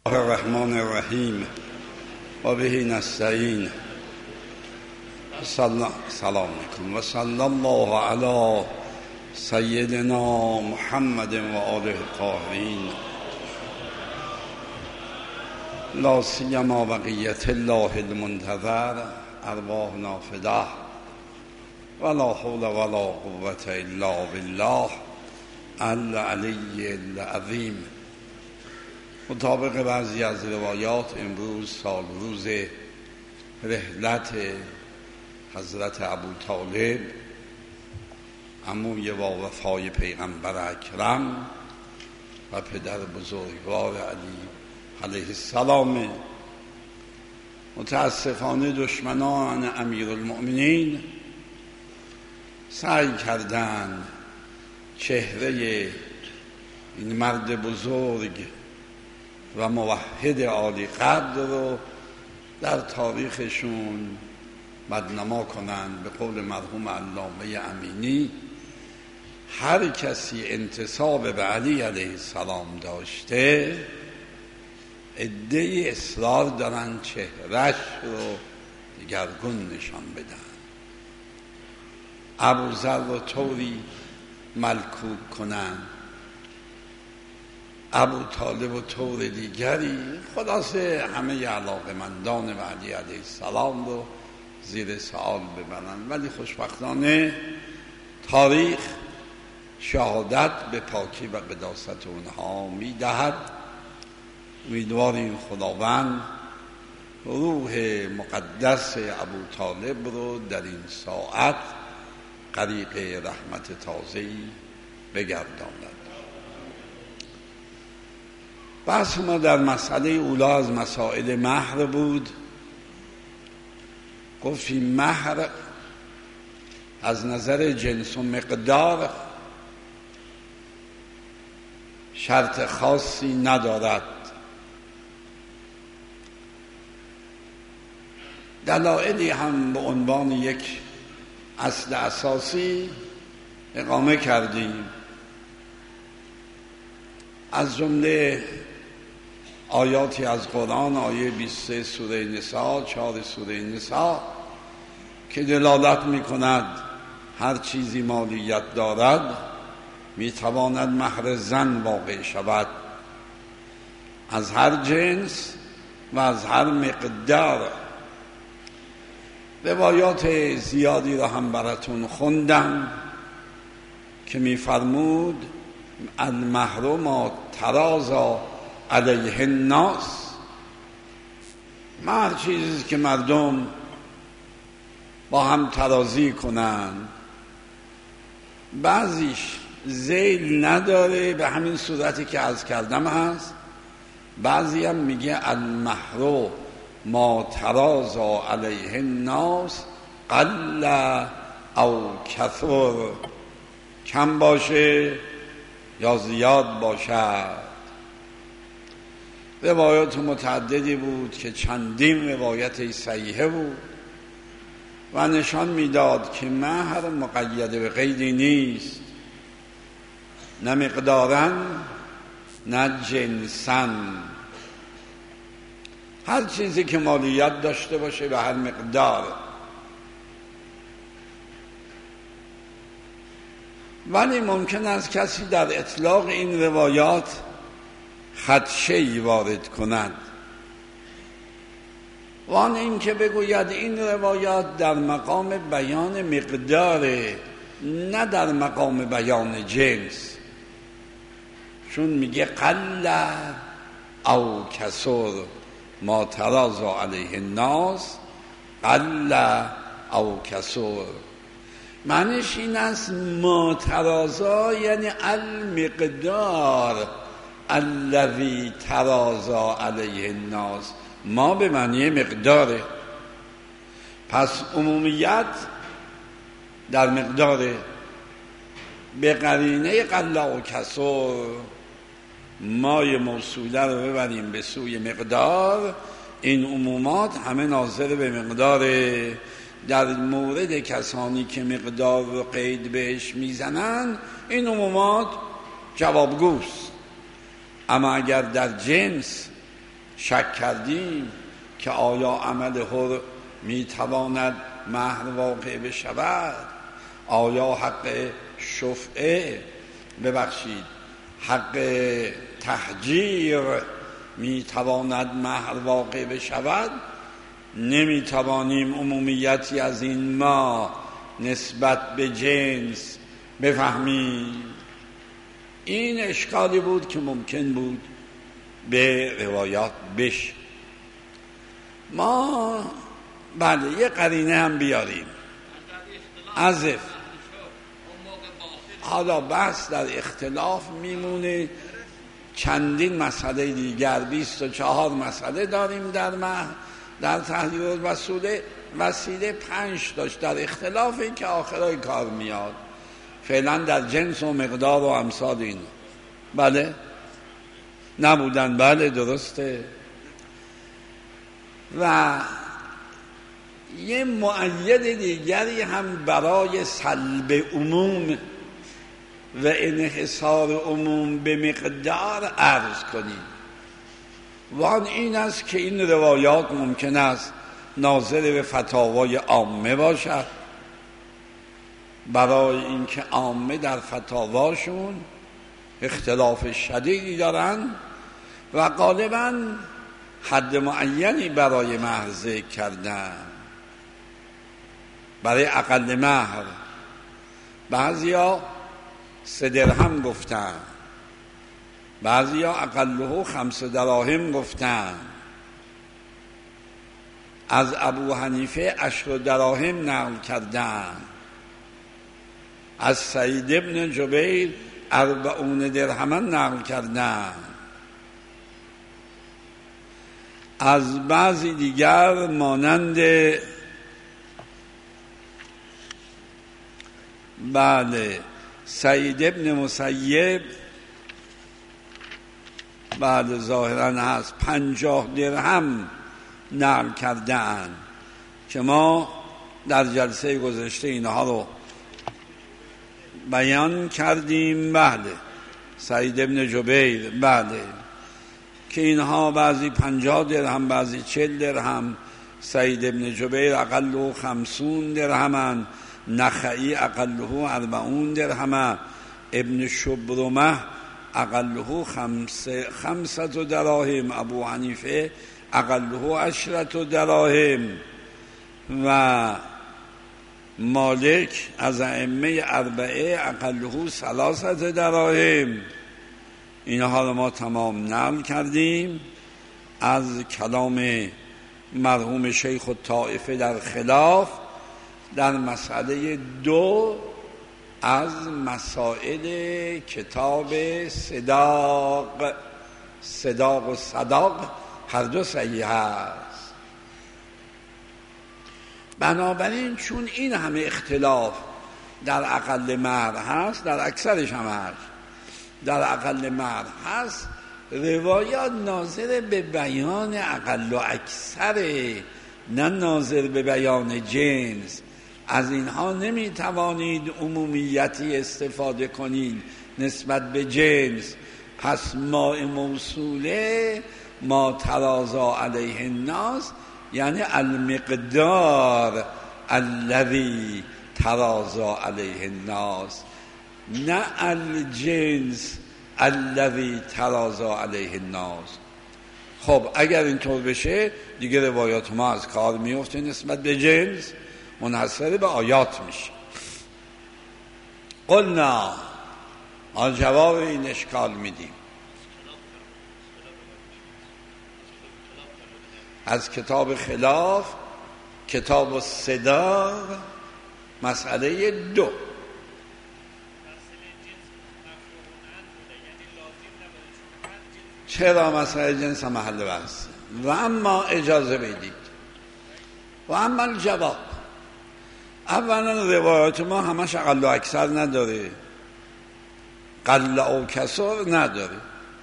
الرحمن الرحیم و به نستعین. سلام علیکم و صلی الله علی سیدنا محمد و آله الطاهرین، لا سیما بقیت الله المنتظر ارواحنا فداه ولا حول ولا قوة الا بالله العلی العظیم. مطابق بعضی از روایات امروز سال روز رحلت حضرت ابوطالب عموی با وفای پیغمبر اکرم و پدر بزرگوار علی علیه السلام. متاسفانه دشمنان امیرالمؤمنین سعی کردند چهره این مرد بزرگ و موحد عالی قدر رو در تاریخشون بدنما کنند. به قول مرحوم علامه امینی، هر کسی انتساب به علی علیه السلام داشته عده‌ای اصرار دارن چهرش رو دگرگون نشان بدن. ابوذر رو طوری ملکوب کنن، ابوطالب و طور دیگری، خلاصه همه علاقمندان و علی علیه السلام رو زیر سوال ببرن. ولی خوشبختانه تاریخ شهادت به پاکی و قداست اونها میدهد. امیدواریم خداوند روح مقدس ابوطالب رو در این ساعت غریق رحمت تازه‌ای بگرداند. بحث ما در مسئله اولا از مسائل مهر بود. گفتیم مهر از نظر جنس و مقدار شرط خاصی ندارد. دلایلی هم به عنوان یک اصل اساسی اقامه کردیم، از جمله آیاتی از قرآن، آیه 23 سوره نساء، 4 سوره نساء که دلالت می کند هر چیزی مالیت دارد می تواند مهر زن واقع شود، از هر جنس و از هر مقدار. روایات زیادی را هم براتون خوندم که می فرمود المهر ما ترازا علیه الناس، هر چیزی که مردم با هم ترازی کنن، بعضیش ذیل نداره به همین صورتی که عرض کردم هست، بعضی هم میگه المهر ما ترازا علیه الناس قل او کثر، کم باشه یا زیاد باشد. روایات متعددی بود که چندین روایت صحیحه بود و نشان میداد که مهر مقید به قیدی نیست، نه مقدارن نه جنسن. هر چیزی که مالیت داشته باشه به هر مقدار. ولی ممکن است کسی در اطلاق این روایات خدشه‌ای وارد کند، وان این که بگوید این روایات در مقام بیان مقداره، نه در مقام بیان جنس، چون میگه قل او کسر ما ترازا علیه الناس قل او کسر، معنیش این است ما ترازا یعنی المقدار الذی ترازا علیه الناس، ما به معنی مقداره. پس عمومیت در مقداره، به قرینه قل و کسر مای موصوله رو ببریم به سوی مقدار، این عمومات همه ناظر به مقداره. در مورد کسانی که مقدار رو قید بهش میزنن این عمومات جوابگوست. اما اگر در جنس شک کردیم که آیا عمل حر میتواند مهر واقع بشود، آیا حق شفعه حق تحجیر میتواند مهر واقع بشود. نمیتوانیم عمومیتی از این ما نسبت به جنس بفهمیم. این اشکالی بود که ممکن بود به روایات بشه. ما بله یه قرینه هم بیاریم عزف. حالا بحث در اختلاف میمونه. چندین مسئله دیگر 24 مسئله داریم در تحریر وسیله 5 داشت در اختلافی که آخرای کار میاد. فعلا در جنس و مقدار و امثال این بله نبودن. بله درسته. و یه مؤید دیگری هم برای سلب عموم و انحصار عموم به مقدار عرض کنیم. و آن این است که این روایات ممکن است ناظر به فتاوای عامه باشد، برای اینکه عامه در فتاواشون اختلاف شدیدی دارن و غالباً حد معینی برای مهر ذکر کردن. برای اقل مهر بعضیا 3 درهم گفتن، بعضیا اقله 5 دراهم گفتن. از ابو حنیفه 10 دراهم نقل کردن. از سعید ابن جبیر 40 درهم نقل کردن. از بعضی دیگر مانند بله سعید ابن مسیب بعد ظاهرا هست 50 درهم نقل کردن که ما در جلسه گذشته اینها رو بیان کردیم. بله سعید ابن جبیر بله که اینها بعضی 50 درهم بعضی 40 درهم. سعید ابن جبیر اقله 50 درهم، نخعی اقله 40 درهم، ابن شبرمه اقله 5 دراهم، ابو حنیفه اقله 10 دراهم و مالک از ائمه 4 اقله 3 دراهم. اینها رو ما تمام نقل کردیم از کلام مرحوم شیخ الطائفه در خلاف در مسئله 2 از مسائل کتاب صداق و صداق هر دو صحیح است. بنابراین چون این همه اختلاف در اقل مهر هست، در اکثرش هم هست، در اقل مهر هست، روایات ناظر به بیان اقل و اکثر، نه ناظر به بیان جنس. از اینها نمیتوانید عمومیتی استفاده کنید نسبت به جنس. پس ما موصوله ما ترازا علیه الناس یعنی المقدار الذی ترازا علیه الناس، نه الجنس الذی ترازا علیه الناس. خب اگر اینطور بشه دیگه روایات ما از کار میفته، نسبت به جنس منحصر به آیات میشه. قلنا آن جواب این اشکال میدیم از کتاب خلاف، کتاب الصداق، مسئله 2. چرا مسئله جنس هم محل بحث؟ و اما اجازه بدید و اما الجواب. اولا روایات ما همش اقل و اکثر نداره، قل او کسر نداره.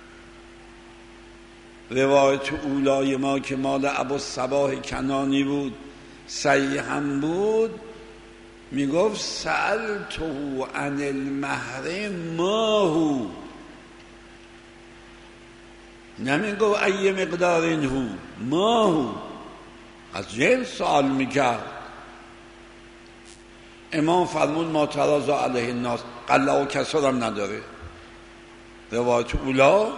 روایت اولای ما که مال ابوالصباح کنانی بود صحیح هم بود، میگفت سألته عن المهر ما هو، نمیگو ای مقدار هو، ما هو، از جنس سوال میکرد. امام فرمون ما تراز علیه الناس، قله و کسر هم نداره. روایت اولا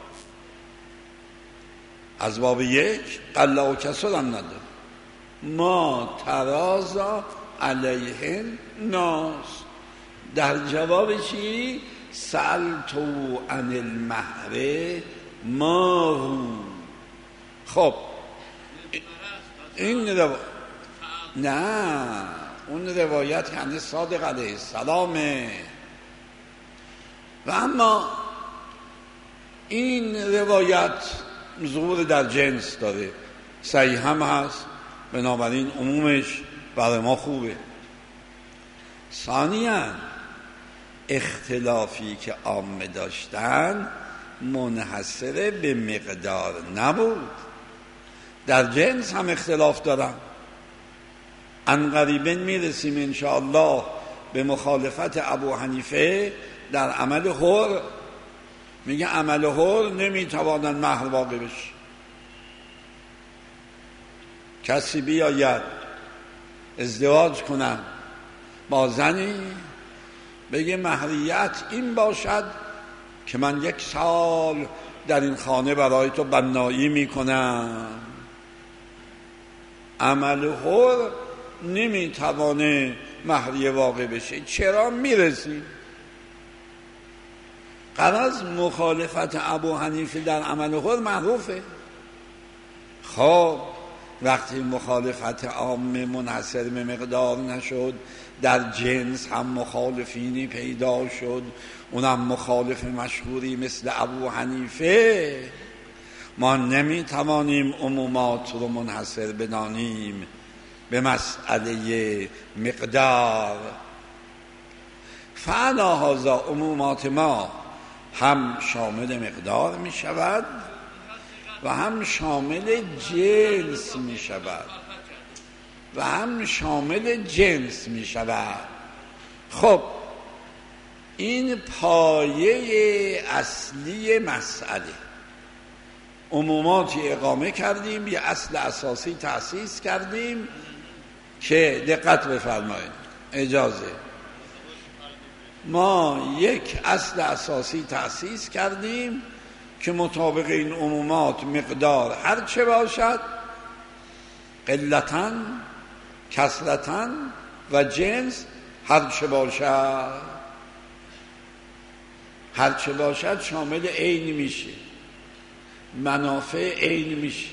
از باب 1 قله و کسر هم نداره. ما تراز علیه الناس، در جواب چی؟ سألتو عن المهر ما هو. خب این نه، اون روایت یعنی صادق علیه السلامه. و اما این روایت ظهور در جنس داره، صحیح هم هست، بنابراین عمومش برای ما خوبه. ثانیاً اختلافی که عامه داشتن منحصر به مقدار نبود، در جنس هم اختلاف دارن. عنقریبا میرسیم انشاءالله به مخالفت ابو حنیفه در عمل حر. میگه عمل حر نمیتوانن مهر واقع بشه. کسی بیاید ازدواج کنن با زنی، بگه مهریت این باشد که من 1 سال در این خانه برای تو بنایی میکنم. عمل حر نمیتوانه مهریه واقع بشه. چرا میرسیم؟ غرض مخالفت ابو حنیفه در عمل حر معروفه. خب وقتی مخالفت عام منحصر به مقدار نشد، در جنس هم مخالفینی پیدا شد، اونم مخالف مشهوری مثل ابو حنیفه. ما نمیتوانیم عمومات رو منحصر بدانیم به مسئله مقدار. فعلا هذا عمومات ما هم شامل مقدار می شود و هم شامل جنس می شود و هم شامل جنس می شود. خب این پایه اصلی مسئله. عموماتی اقامه کردیم، یه اصل اساسی تأسیس کردیم که دقت بفرمایید، اجازه، ما یک اصل اساسی تأسیس کردیم که مطابق این عمومات مقدار هر چه باشد، قلتاً کثرتاً و جنس هر چه باشد، هر چه باشد شامل عین میشه، منافع عین میشه،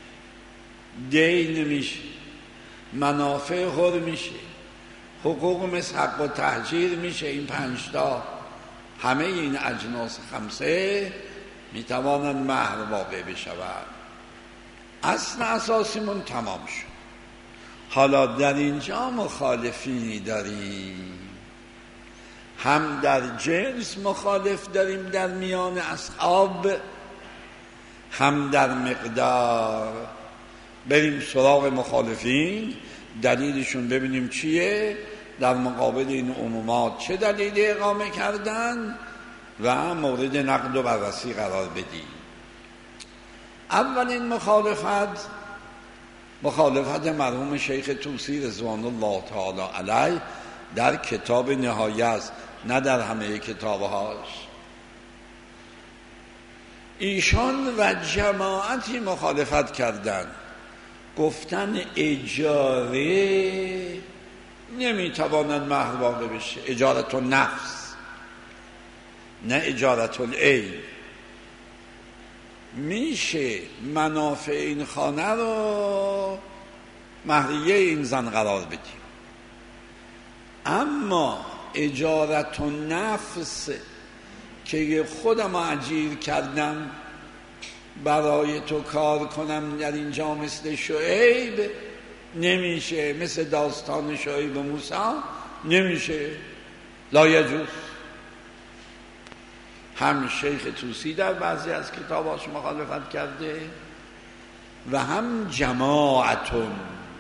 دین میشه، منافع حر میشه، حقوق مثل حق و تهجیر میشه. این 5 تا همه این اجناس 5 میتوانند مهر واقع بشود. اصل اساسیمون تمام شد. حالا در اینجا مخالفینی داریم، هم در جنس مخالف داریم در میان اصحاب، هم در مقدار. بریم سراغ مخالفین، دلیلشون ببینیم چیه، در مقابل این عمومات چه دلیلی اقامه کردن و مورد نقد و بررسی قرار بدیم. اولین مخالفت مرحوم شیخ طوسی رضوان الله تعالی علیه در کتاب نهایه است، نه در همه کتابهاش. ایشان و جماعتی مخالفت کردند، گفتن اجاره نمیتواند مهر واقع بشه، اجارت النفس نه اجارت العین. میشه منافع این خانه رو مهریه این زن قرار بدیم، اما اجارت النفس که خودم اجیر کردم برای تو کار کنم در اینجا مثل شعیب نمیشه، مثل داستان شعیب و موسی نمیشه، لا یجوز. هم شیخ طوسی در بعضی از کتاباش مخالفت کرده و هم جماعتون.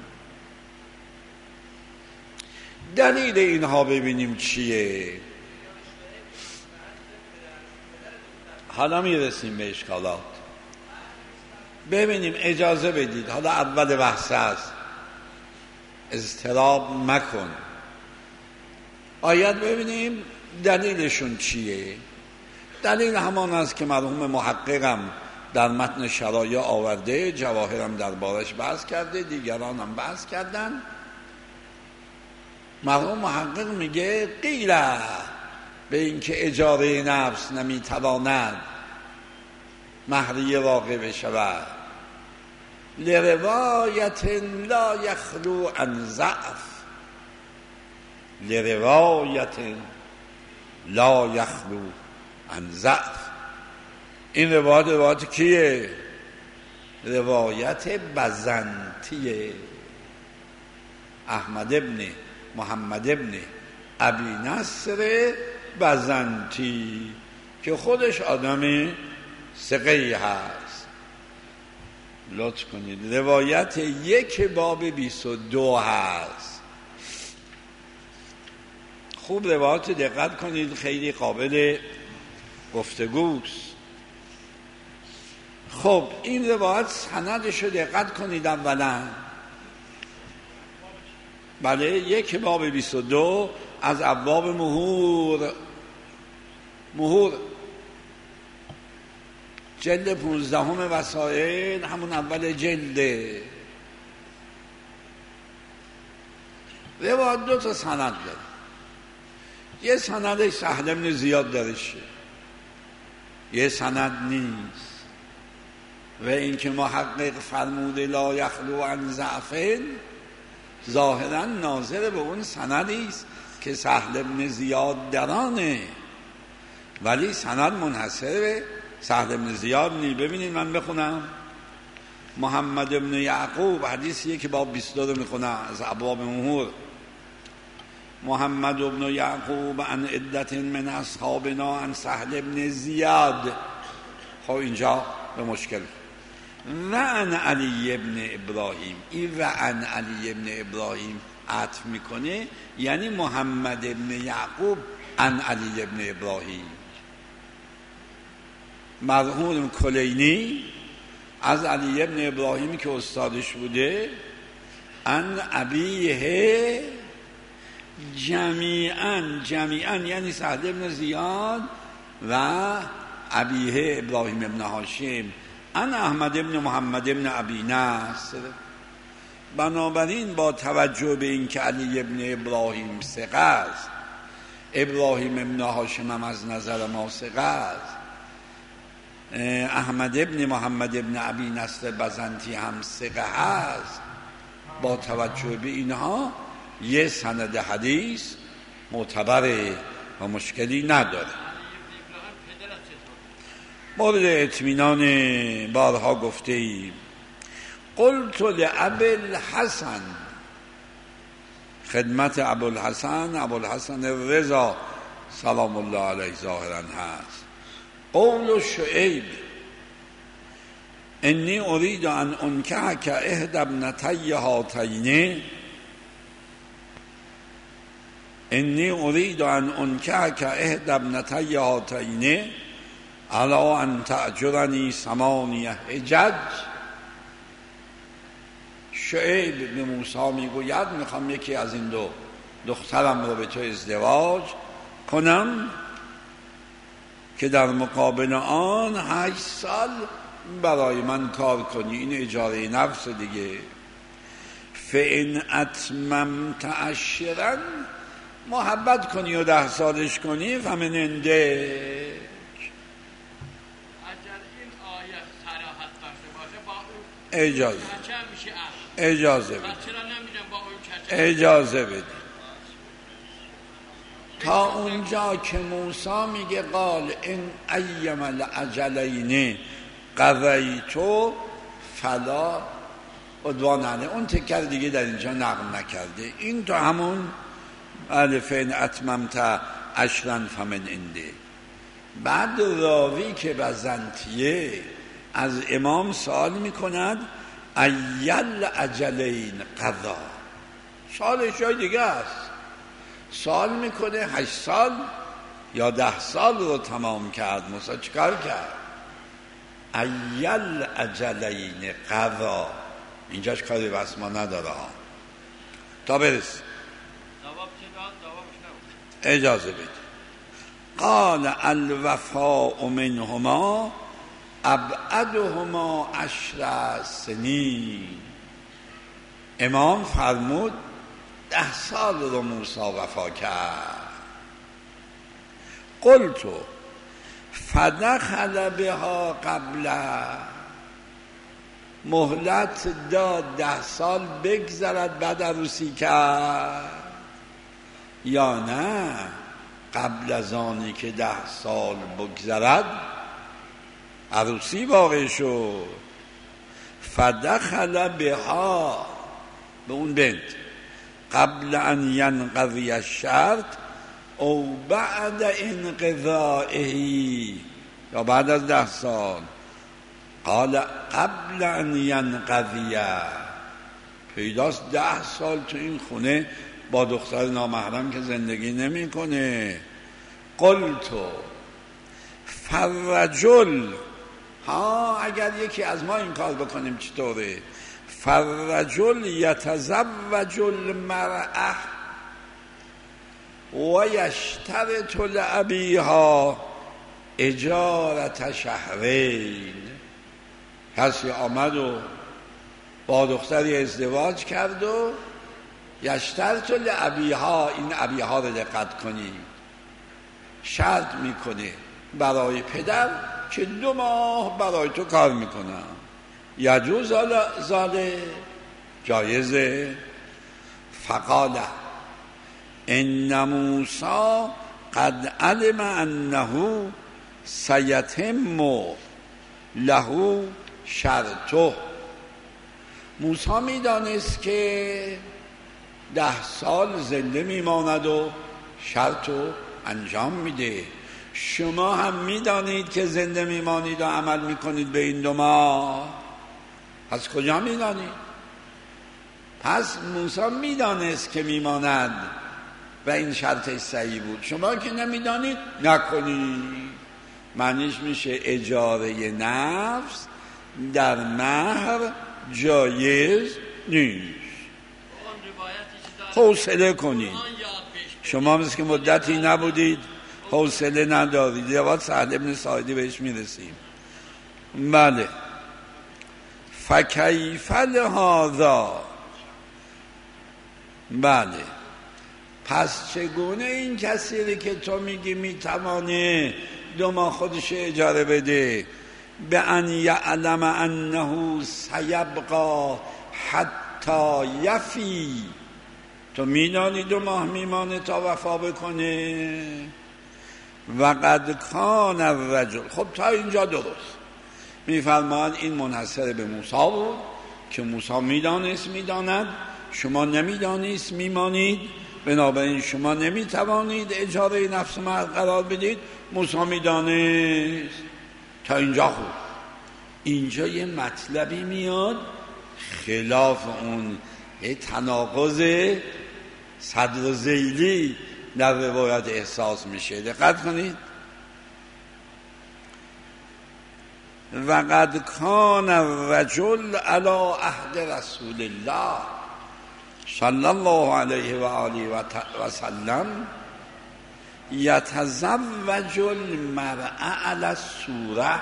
دلیل اینها ببینیم چیه. حالا میرسیم به اشکالات. ببینیم، اجازه بدید، حالا اول بحث است، اضطراب مکن. باید ببینیم دلیلشون چیه. دلیل همان است که مرحوم محققم در متن شرایع آورده، جواهرم دربارش بحث کرده، دیگران هم بحث کردن. مرحوم محقق میگه قیله به اینکه اجاره نفس نمیتواند مهریه واقع بشود، لروایت لا یخلو عن ضعف، لروایت لا یخلو عن ضعف. این روایت کیه؟ روایت بزنطیه، احمد ابن محمد ابن ابی نصر بزنطی که خودش آدم ثقه‌ای هست. لطف کنید، روایت 1 باب 22 هست. خوب روایت دقت کنید، خیلی قابل گفتگوست. خب این روایت سندش رو دقت کنید اولا. بله، 1 باب 22 از ابواب مهور جلد 15 وسائل، همون اول جلده. روایت 2 تا سند داره. یه سندش سهل بن زیاد درشه، یه سند نیست. و اینکه محقق فرموده لا یخلو عن ضعف، ظاهرا ناظر به اون سندی است که سهل بن زیاد درانه، ولی سند منحصر به سهل بن زیاد نی. ببینید من بخونم. محمد بن یعقوب، حدیثیه که باب 22 رو میخونم از ابواب مهور. محمد بن یعقوب عن عدت من اصحابنا عن سهل بن زیاد. خب اینجا به مشکل. و عن علی ابن ابراهیم، این و عن علی ابن ابراهیم عطف میکنه، یعنی محمد ابن یعقوب عن علی ابن ابراهیم. مرحوم کلینی از علی ابن ابراهیمی که استادش بوده، عن ابیه جمیعاً یعنی سعد ابن زیاد و ابیه ابراهیم ابن هاشم، عن احمد ابن محمد ابن ابی نصر. بنابراین با توجه به این که علی ابن ابراهیم ثقه است، ابراهیم ابن هاشم هم از نظر ما ثقه است، احمد ابن محمد ابن ابی نصر بزنطی هم ثقه است، با توجه به اینها یه سند حدیث معتبره و مشکلی نداره. مورد اطمینان بارها گفته ایم. قلت لابوالحسن، خدمت ابوالحسن رضا سلام الله علیه ظاهرا هست. قول شعیب انی ارید ان انکحک احدی ابنتی هاتین، انی ارید ان انکحک احدی ابنتی هاتین علا ان تأجرنی 8 حجج. شعیب به موسی میگوید میخوام یکی از این دو دخترم رو به تو ازدواج کنم که در مقابل آن 8 سال برای من کار کنی. این اجاره نفس دیگه. فان اتممت 10 محبت کنی و 10 سالش کنی فمن انده. اجازه بدید تا اونجا که موسی میگه قال این ایم الاجلین قضیتو فلا عدوان علیه. اون تکر دیگه در اینجا نقل نکرده. این تو همون فین اتممت 10 فمن انده. بعد راوی که بزنطیه از امام سوال میکند ایل اجلین قضا، سوالش جای دیگه است. سوال میکنه 8 سال یا 10 سال رو تمام کرد. موسی چیکار کرد؟ ایل اجلین قضا. اینجاش کاری بس ما نداره ها تا برس. اجازه بده. قال الوفاء منهما ابعدهما 10 سنین. امام فرمود 10 سال رو موسی وفا کرد. قلتو فدخل بها قبل، مهلت داد 10 سال بگذرد بعد عروسی کرد یا نه قبل از آنی که 10 سال بگذرد عروسی واقع شد؟ فدخل بها، به اون بنت، قبل ان ینقضی الشرط او بعد انقضائه، یا بعد از 10 سال. قال قبل ان ینقضی، پیداست 10 سال تو این خونه با دختر نامحرم که زندگی نمی کنه. قلتو فرجل، ها اگر یکی از ما این کار بکنیم چطوره؟ فرجل یتزوج المرأة و یشترط لأبیها اجارت شهرین. کسی آمد و با دختری ازدواج کرد و یشترط لأبیها، این ابیها رو دقت کنید، شرط میکنه برای پدر که 2 ماه برای تو کار میکنم. یجوز زاده، جایزه. فقال ان موسی قد علم انه سیتم له شرطه. موسی میدانست که 10 سال زنده میماند و شرطو انجام میده. شما هم میدانید که زنده میمانید و عمل میکنید به این 2 ماه. پس کجا میدانید؟ پس موسی میدانست که میماند و این شرطش صحیح بود. شما که نمیدانید نکنید. معنیش میشه اجاره نفس در مهر جایز نیست. حوصله کنید. شما مثل که مدتی نبودید حوصله ندارید. یه سهل ابن ساعدی بهش میرسیم. بله. فکیف لهذا، بله پس چگونه این کسی که تو میگی میتوانه 2 ماه خودش اجاره بده، به ان یعلم انه سیبقا حتی یفی، تو میدانی 2 ماه میمانه تا وفا بکنه. و قد کان الرجل، خب تا اینجا درست. میفرماید این منحصر به موسی بود که موسی میدانست میداند، شما نمیدانید میمانید، بنابراین شما نمیتوانید اجاره نفس مرد قرار بدید. موسی میدانست. تا اینجا خوب. اینجا یه مطلبی میاد خلاف اون تناقض صدر ذیلی در روایت احساس میشه. دقت کنید. و قد کان الرجل علی عهد رسول الله صلی الله علیه و آله و سلم یتزوج المرأة علی الصورة.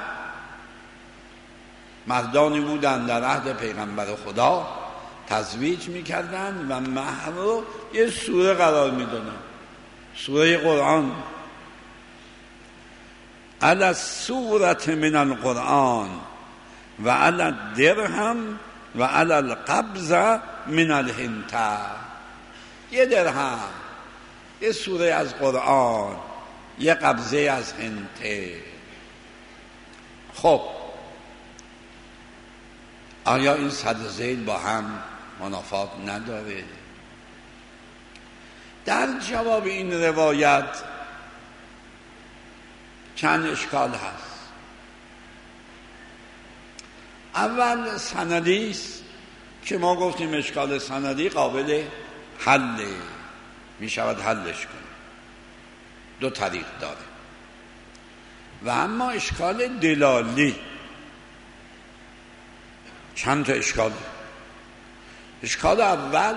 مردانی بودن در عهد پیغمبر خدا تزویج میکردن و مهر رو یه سوره قرار میدونن، سوره قرآن، علی السورة من القرآن و علی الدرهم و علی القبض من الهنته. یه درهم، یه سوره از قرآن، یه قبضه از هنته. خب آیا این صدر ذیل با هم منافات نداره؟ در جواب این روایت چند اشکال هست. اول سندی است که ما گفتیم اشکال سندی قابل حل می شود حلش کنیم، 2 طریق داره. و اما اشکال دلالی چند تا اشکال. اشکال اول،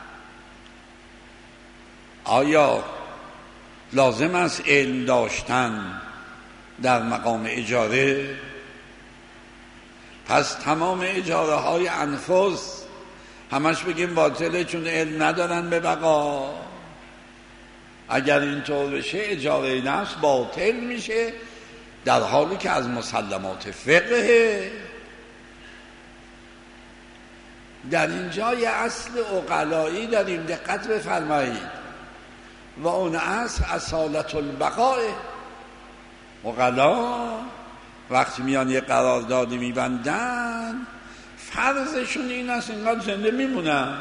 آیا لازم است علم داشتن در مقام اجاره؟ پس تمام اجاره های انفس همش بگیم باطله چون علم ندارن به بقا. اگر اینطور بشه اجاره نفس باطل میشه، در حالی که از مسلمات فقه. در اینجا یه اصل عقلایی داریم، دقت بفرمایید، و اون اصل اصالت البقاء. عقلا وقتی میان یه قراردادی میبندن فرضشون این است اینقدر زنده میمونن.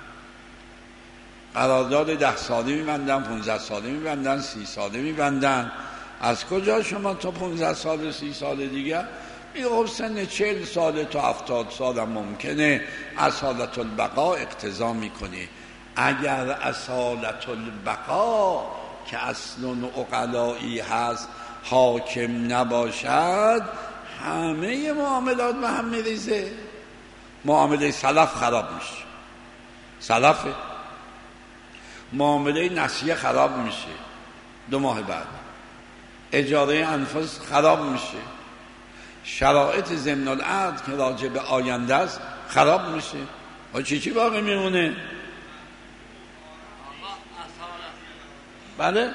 قرارداد 10 ساله میبندن، 15 ساله میبندن، 30 ساله میبندن. از کجا شما تا 15 سال 30 سال دیگه خب سن 40 ساله تا 70 سال هم ممکنه اصالت البقا اقتضا میکنه. اگر اصالت البقا که اصل عقلایی هست حاکم نباشد، همه معاملات به هم میریزه. معامله سلف خراب میشه، سلفه. معامله نسیه خراب میشه 2 ماه بعد. اجاره انفس خراب میشه. شرایط ضمن العقد که راجع به آینده است خراب میشه. و چی باقی میمونه؟ بله؟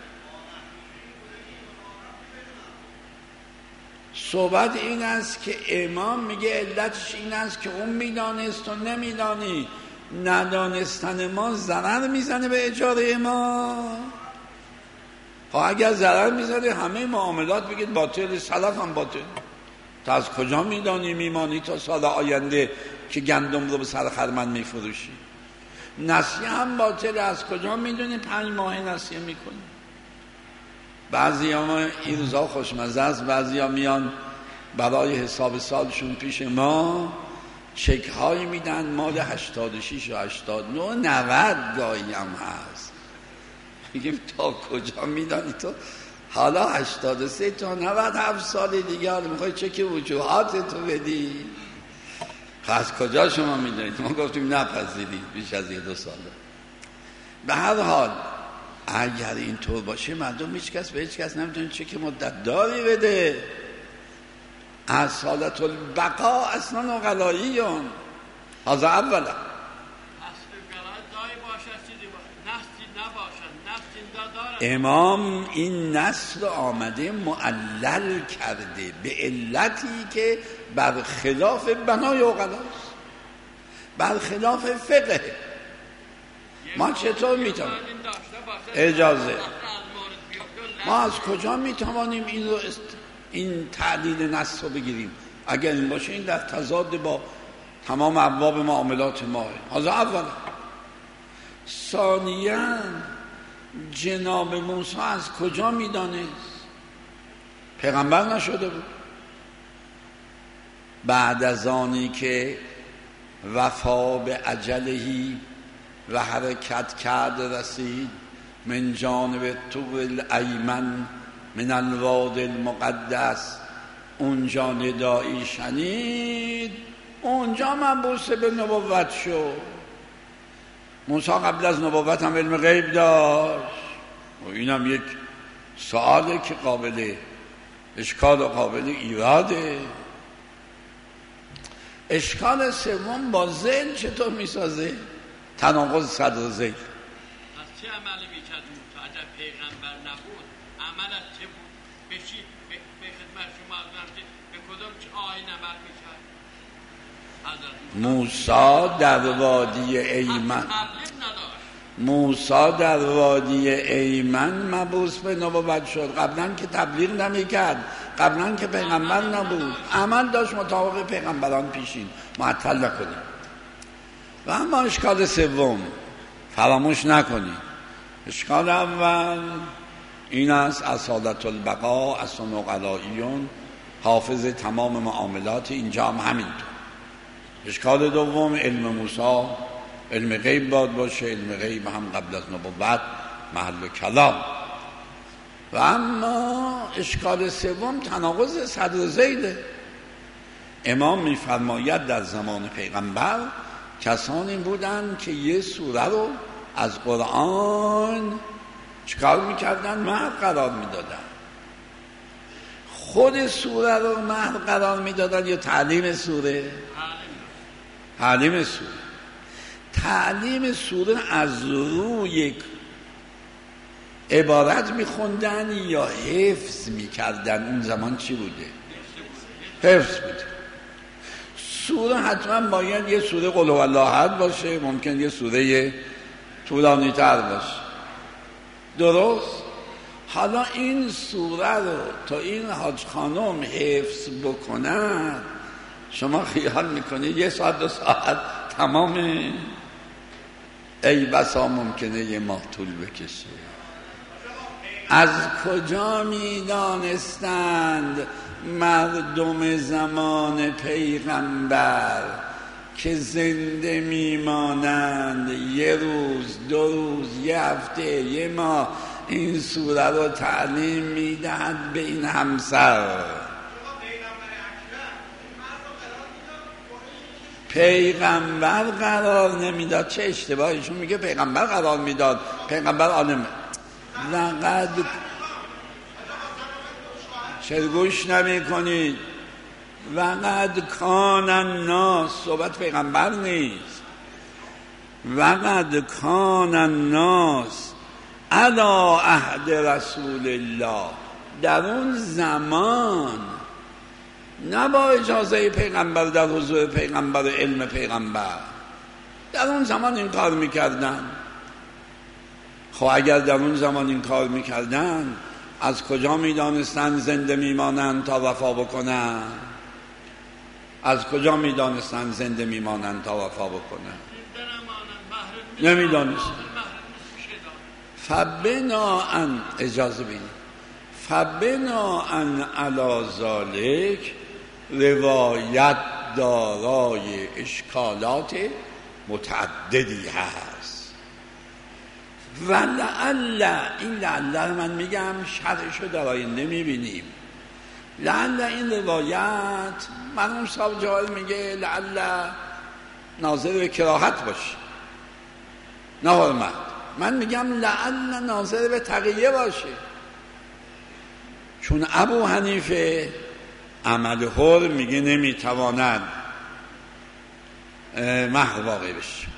صحبت این است که امام میگه علتش این است که اون میدانست و نمیدانی. ندانستن ما ضرر میزنه به اجاره ما. اگر ضرر میزنه همه معاملات بگید باطل، سلف هم باطل. تا از کجا میدانی میمانی تا سال آینده که گندم رو به سر خرمن میفروشی؟ نسیه هم باطل، از کجا میدونی 5 ماه نسیه میکنی؟ بعضی ها این روزا خوشمزه است، بعضی ها میان برای حساب سالشون پیش ما چک های میدن مال 86 و 89 90 گاهی هم هست. میگیم تا کجا میدانی تو؟ حالا 83 تا 97 سال دیگه حالا میخوای چک وجوهات تو بدی؟ از کجا شما میدونید؟ ما گفتیم نپذیرید بیش از 1-2 ساله. به هر حال اگر اینطور باشه مردم هیچ کس به هیچ کس نمیتونه چک مدت داری بده. اصالت البقا اصلا عقلاییون. هذا اولا. امام این نسل آمده معلل کرده به علتی که برخلاف بنای عقلاست، برخلاف فقه. ما چطور میتونیم اجازه ما از کجا میتوانیم این تعلیل نص رو بگیریم؟ اگر این باشه این در تضاد با تمام ابواب معاملات ماه. حالا اولا. ثانیاً جناب موسی از کجا میدانست؟ پیغمبر نشده بود. بعد از آنی که وفا به اجلهی و حرکت کرد رسید من جانب طور الایمن من الواد المقدس، اونجا ندایی شنید، اونجا مبعوث به نبوت شد. موسی قبل از نبوت هم علم غیب داشت و اینم یک سواله که قابل اشکال و قابل ایراده. اشکال سوم با ذهن چطور میسازه؟ تناقض صدر ذهن. از چه عملی میکرد موسی اگر پیغمبر نبود؟ عملت چه بود؟ به خدمت شما عرضم که به کدام چه آیین عمل میکرد؟ موسی در وادی ایمن، موسی در وادی ایمن مبعوث به نبوت شد. قبلا که تبلیغ نمیکرد، قبلا که پیغمبر نبود، عمل داشت مطابق پیغمبران پیشین. معطل نکنیم. و اما اشکال سوم فراموش نکنید. اشکال اول این است اصالت البقا اصل عقلاییون، حافظ تمام معاملات، اینجا هم همینطور. اشکال دوم علم موسی علم غیب باشه، علم غیب هم قبل از نبوت محل کلام. و اما اشکال سوم تناقض صدر زیده. امام می‌فرماید در زمان پیغمبر کسانی بودن که یه سوره رو از قرآن چیکار میکردن؟ مهر قرار میدادن. خود سوره رو مهر قرار میدادن یا تعلیم سوره؟ تعلیم سوره. تعلیم سوره از روی عبارت میخوندن یا حفظ میکردن؟ اون زمان چی بوده؟ حفظ بوده. سوره حتما باید یه سوره قل هو الله احد باشه، ممکن یه سوره طولانی تر باشه، درست؟ حالا این سوره رو تا این حاج خانم حفظ بکنن شما خیال میکنید 1 ساعت 2 ساعت تمامه؟ ای بسا ممکنه یه ماه طول بکشه. از کجا میدانستند مردم زمان پیغمبر که زنده میمانند 1 روز 2 روز 1 هفته 1 ماه این سوره رو تعلیم میدهد به این همسر؟ پیغمبر قرار نمیداد. چه اشتباهیشون میگه پیغمبر قرار میداد؟ پیغمبر عالمه. لقد چرا گوش نمی کنید؟ وقد کان الناس، صحبت پیغمبر نیست. وقد کان الناس علی عهد رسول الله، در اون زمان نه با اجازه پیغمبر، در حضور پیغمبر، علم پیغمبر، در اون زمان این کار میکردن. خب اگر در اون زمان این کار میکردن از کجا میدانستن زنده میمانند تا وفا بکنن؟ از کجا میدانستن زنده میمانند تا وفا بکنن؟ نمیدانستن. فبناءً اجازه بدید، فبناءً علی ذالک روایت دارای اشکالات متعددی هست. ولعل، این لعل من میگم شرحشو در آینده میبینیم. لعل این روایت، مرحوم صاحب جواد میگه لعل ناظر به کراهت باشه نه حرمت. من میگم لعل ناظر به تقیه باشه، چون ابو حنیفه عمل حر میگه نمیتواند مهر واقع بشه.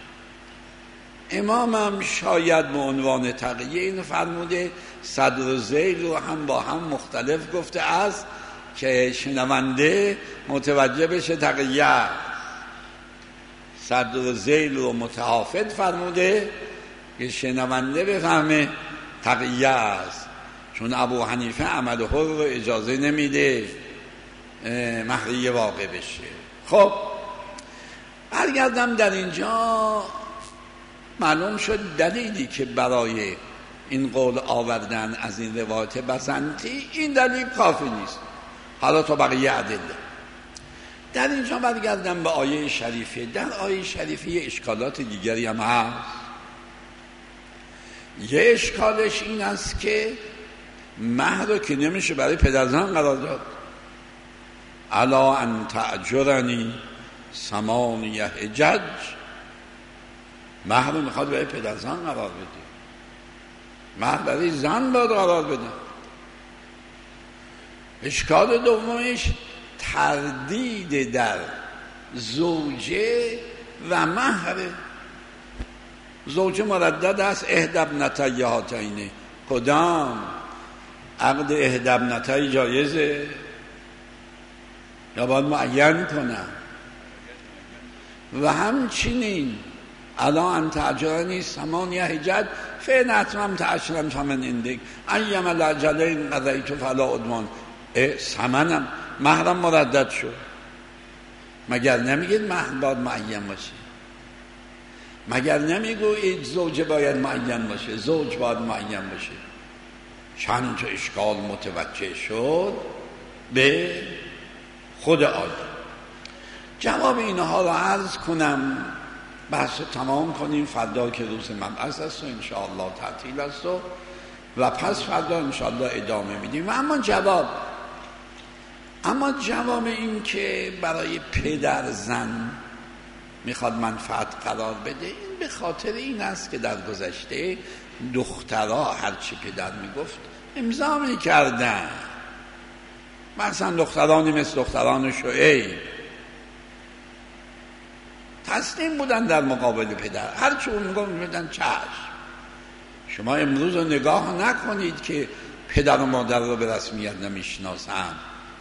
امامم شاید به عنوان تقیه اینو فرموده. صدر و ذیل رو هم با هم مختلف گفته است که شنونده متوجه بشه تقیه است. صدر و ذیل رو متحافظ فرموده که شنونده بفهمه تقیه است، چون ابو حنیفه عمل حر رو اجازه نمیده مهریه واقع بشه. خب برگردم در اینجا. معلوم شد دلیلی که برای این قول آوردن از این روایت بسنتی، این دلیل کافی نیست. حالا تا بقیه ادله. در اینجا برگردم به آیه شریفه. در آیه شریفه یه اشکالات دیگری هم هست. یه اشکالش این است که مهر رو که نمیشه برای پدرزن قرار داد. الا ان تأجرنی 8 حجج، مهر رو میخواد برای پدرزن قرار بده، مهر برای زن باید قرار بده. اشکال دومش تردید در زوجه و مهر. زوجه مردد است احدی ابنتیه هاتین، کدام؟ عقد احدی ابنتیه جایزه یا باید معین کنم؟ و همچنین الا ان تأجرنی 8 حجج فإن أتممت 10 فمن عندک ایما الاجلین قضیت فلا عدوان. ثمنم، مهرم مردد شد. مگر نمیگید مهر باید معین باشه؟ مگر نمیگوید زوج باید معین باشه؟ زوج باید معین باشه. چند تا اشکال متوجه شد به خود آیه. جواب اینها رو عرض کنم، بحث رو تمام کنیم. فردا که روز مبعث است و انشاءالله تعطیل است و پس فردا انشاءالله ادامه میدیم. و اما جواب اما جواب این که برای پدر زن میخواد منفعت قرار بده، این به خاطر این است که در گذشته دخترها هرچی پدر میگفت امضا میکردن. مثلا دخترانی مثل دختران شعیب تسلیم بودن در مقابل پدر، هرچی اون میگفت میگفتن چشم. شما امروز رو نگاه نکنید که پدر و مادر رو به رسمیت نمیشناسن.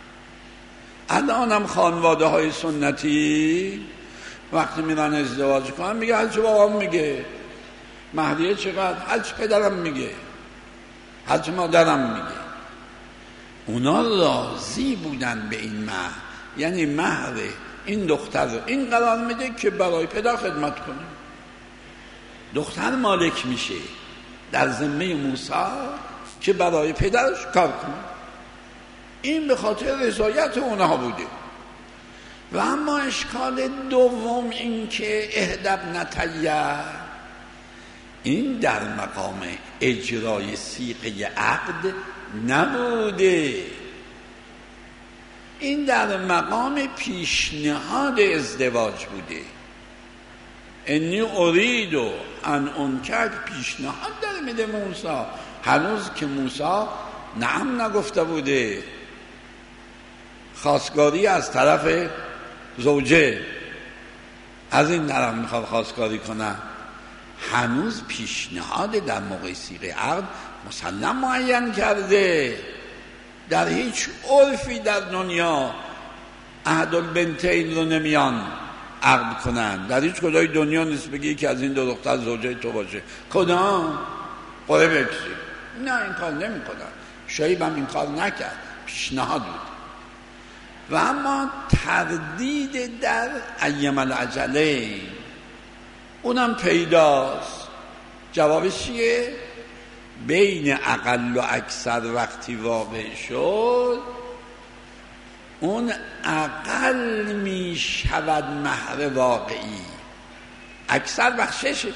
الانم خانواده های سنتی وقتی میرن ازدواج کنن میگه هرچی بابام میگه، مهریه چقدر، هرچی پدرم میگه، هرچی مادرم میگه. اونا راضی بودن به این مهر، یعنی مهر این دختر رو این قرار میده که برای پدر خدمت کنه. دختر مالک میشه در ذمه موسی که برای پدرش کار کنه. این به خاطر رضایت اونها بوده. و اما اشکال دوم این که اهدب نتیه، این در مقام اجرای صیغه عقد نبوده، این در مقام پیشنهاد ازدواج بوده. انی ارید ان انکح، پیشنهاد داره میده موسی، هنوز که موسی نعم نگفته بوده. خواستگاری از طرف زوجه، از این طرف میخواد خواستگاری کنه، هنوز پیشنهاد در موقع صیغه عقد مسلم معین کرده. در هیچ عرفی در دنیا عهد البنتین رو نمیان عقد کنن. در هیچ کجای دنیا نیست بگی که از این دو دختر زوجه تو باشه. کدام؟ قره بکشی. نه، این کار نمی کنن. شعیب هم این کار نکرد، پیشنهاد بود. و اما تردید در ایام العجله اونم پیداست. جوابش چیه؟ بین اقل و اکثر وقتی واقع شد، اون اقل می شود مهر واقعی، اکثر بخششه.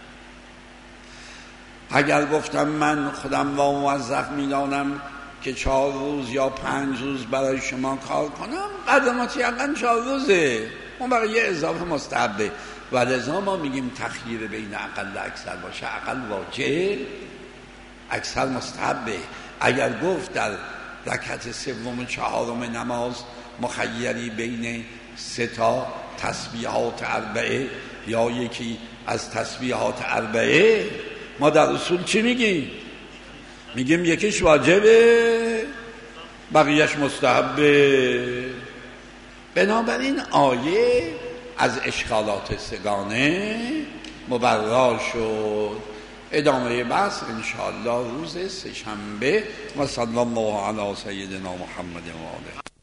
اگر گفتم من خودم با موظف میدانم که 4 روز یا 5 روز برای شما کار کنم، قدماتی اقل 4 روزه، اون بقیه اضافه مستحبه. و لذا ما میگیم تخییر بین اقل و اکثر باشه، اقل واجب، اکثر مستحبه. اگر گفت در رکعت سوم و چهارم نماز مخیری بین 3 تسبیحات 4 یا یکی از تسبیحات 4، ما در اصول چی میگیم؟ میگیم یکیش واجبه، بقیهش مستحبه. بنابراین آیه از اشکالات سگانه مبرا شد. ادامه بحث انشاءالله روز سه‌شنبه. و صلی الله علی سیدنا محمد و آله.